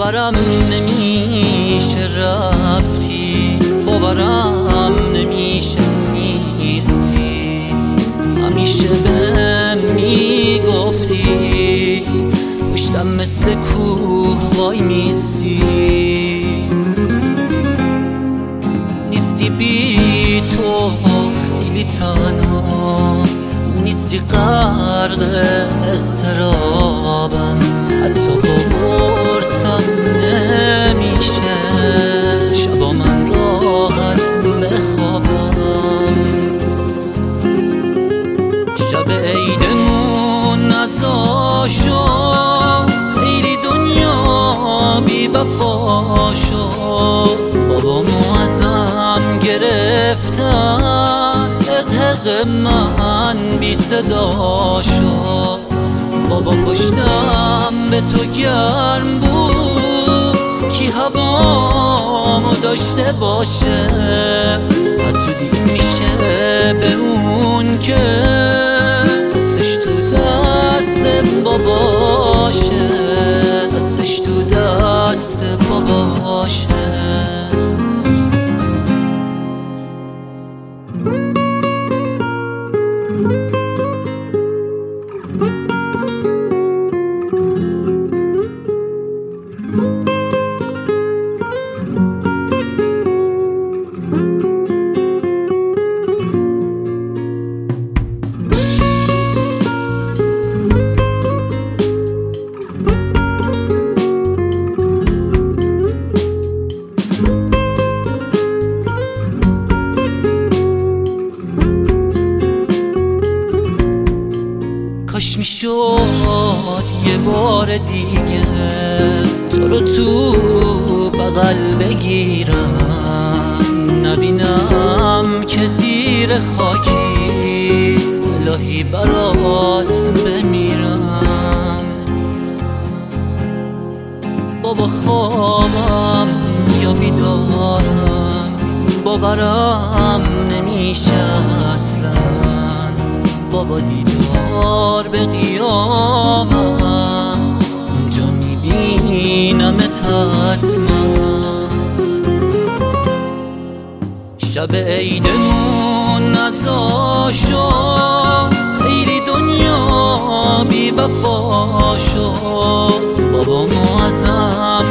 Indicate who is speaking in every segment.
Speaker 1: باورم نمیشه رفتی، باورم نمیشه نیستی. همیشه بهم میگفتی پشتم مثل کوه وای میسی. نیستی بی تو خیلی تنها، نیستی غرق اضطرابم، حتی با قرصم نمیشه شبا من راحت بخوابم. شب عیدمون نزا شد، خیلی دنیا بی وفا شد. بابامو ازم گرفتن، حق من بی صدا شد. بابا پشتم به تو گرم بود، کی هوامو داشته باشه. حسودی میشه به اون که دستش تو دست باباشه، دستش تو دست باباشه. کاش میشد یه بار دیگه تو رو تو بغل بگیرم، نبینم که زیر خاکی الهی برات بمیرم. بابا خوابم یا بیدارم، باورم نمیشه اصلا. بابا دیدار به قیامم، اونجا میبینمت حتما. شب عیدمون نزا شد، خیلی دنیا بی وفا شد. بابامو ازم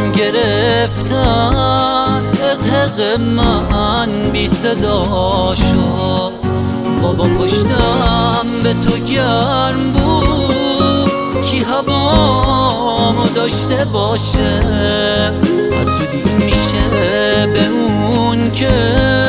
Speaker 1: گرفتن، حق من بی صدا شد. بابا پشتم به تو گرم بود، کی هوامو داشته باشه. حسودی میشه به اون که